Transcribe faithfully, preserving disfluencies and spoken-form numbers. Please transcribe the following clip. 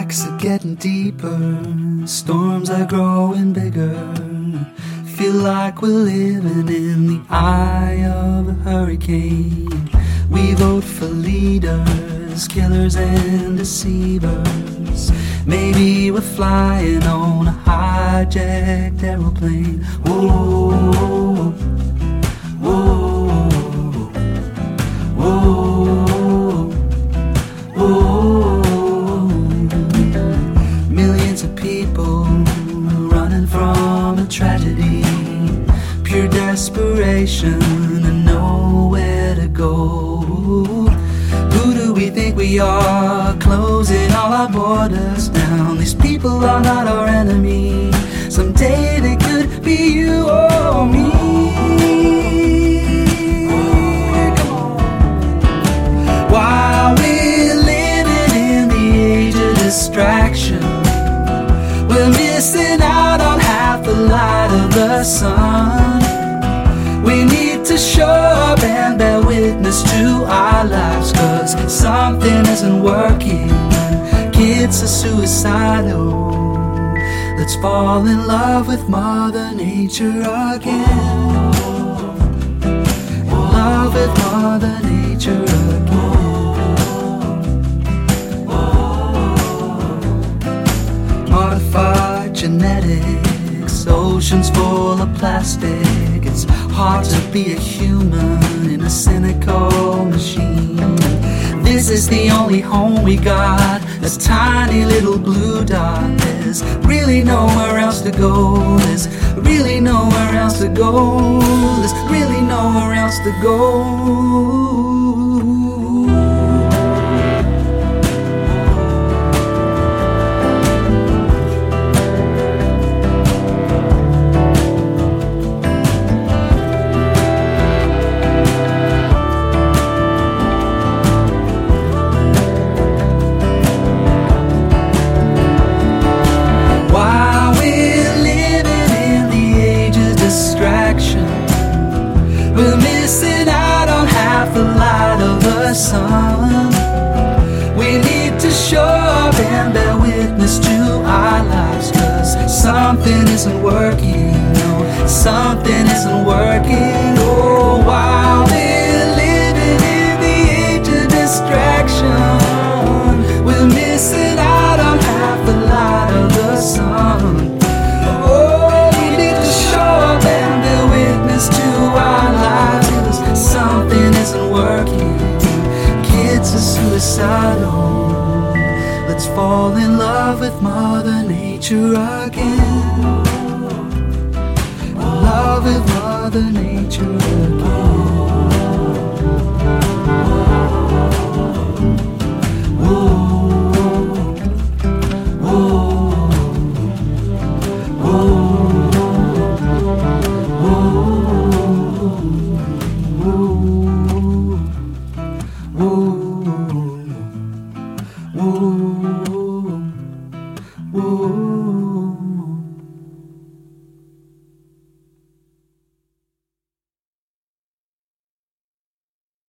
cracks are getting deeper, storms are growing bigger. Feel like we're living in the eye of a hurricane. We vote for leaders, killers and deceivers. Maybe we're flying on a hijacked aeroplane. Whoa, whoa, whoa, whoa. Millions of people running from a tragedy, pure desperation and nowhere to go. Who do we think we are, closing all our borders down? These people are not our enemy. Someday they could be you or me. Come on. While we're living in the age of distraction, we're missing out on half the light of the sun. We need to show up and bear witness to our lives, 'cause something isn't working. Kids are suicidal. Let's fall in love with Mother Nature again. In love with Mother Nature again. Modified genetics, oceans full of plastic. It's hard to be a human in a cynical machine. This is the only home we got, this tiny little blue dot. There's really nowhere else to go. There's really nowhere else to go. There's really nowhere else to go. We're missing out on half the light of the sun. We need to show up and bear witness to our lives, 'cause something isn't working. No, something isn't working. Oh, while we're living in the age of distraction, we're missing out on half the light of the sun. Oh, we need to show up and bear witness to our lives, 'cause something isn't working. Kids are suicidal. Let's fall in love with Mother Nature again. In love with Mother Nature again.